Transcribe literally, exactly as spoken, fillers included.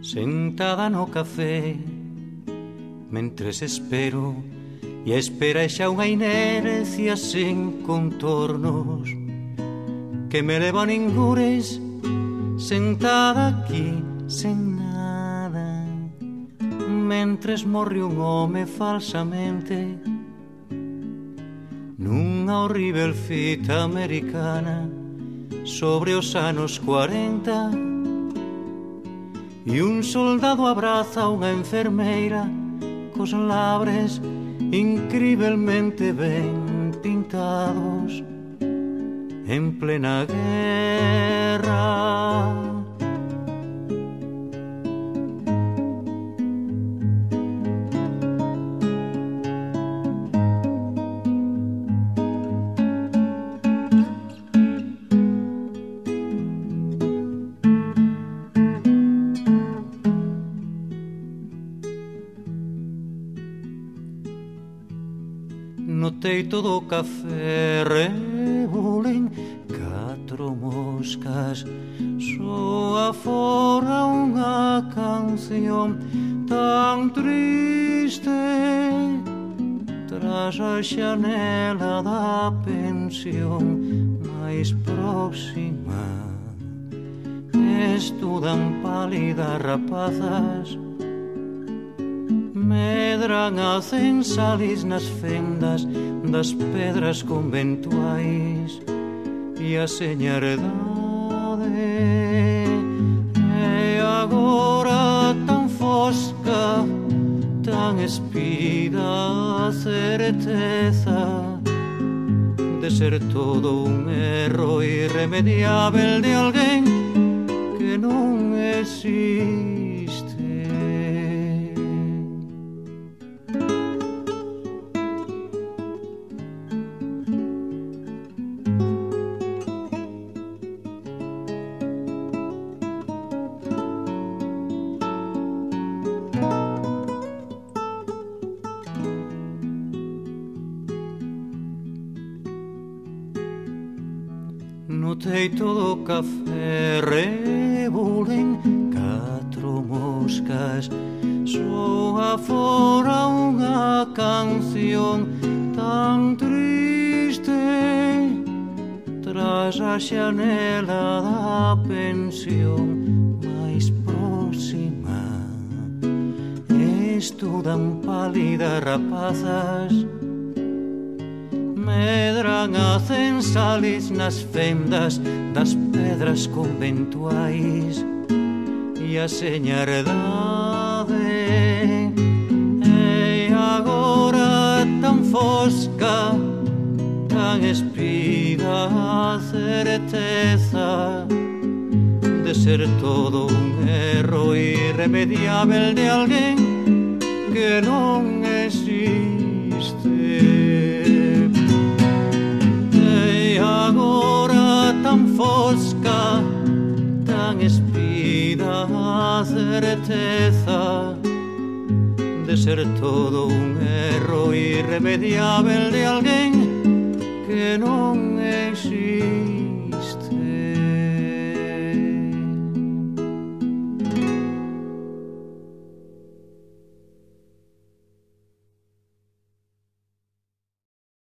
sentada no café, mentres espero, e a espera é xa unha inercia sen contornos que me leva a ningures, sentada aquí sen nada, mentres morre un home falsamente nunha horrível fita americana sobre os anos cuarenta, e un soldado abraza a unha enfermeira cos labres incrivelmente ben pintados en plena guerra. Notei todo o café rebulen catro moscas, soa fora unha canción tan triste tras a xanela da pensión máis próxima. Estudan pálidas rapazas, medran a censalis nas fendas das pedras conventuais, e a señaredade é agora tan fosca, tan espida a certeza de ser todo un erro irremediável de alguén que non existe. Notei todo o café rebulen catro moscas, soa fora unha canción tan triste tras a xanela da pensión máis próxima. Estudan pálidas rapazas, medran a censalis nas fendas das pedras conventuais, e a señaredade é agora tan fosca, tan espida a certeza de ser todo un erro irremediável de alguén que non existe. Agora tan fosca, tan espida a certeza de ser todo un erro irremediável de alguén que non existe.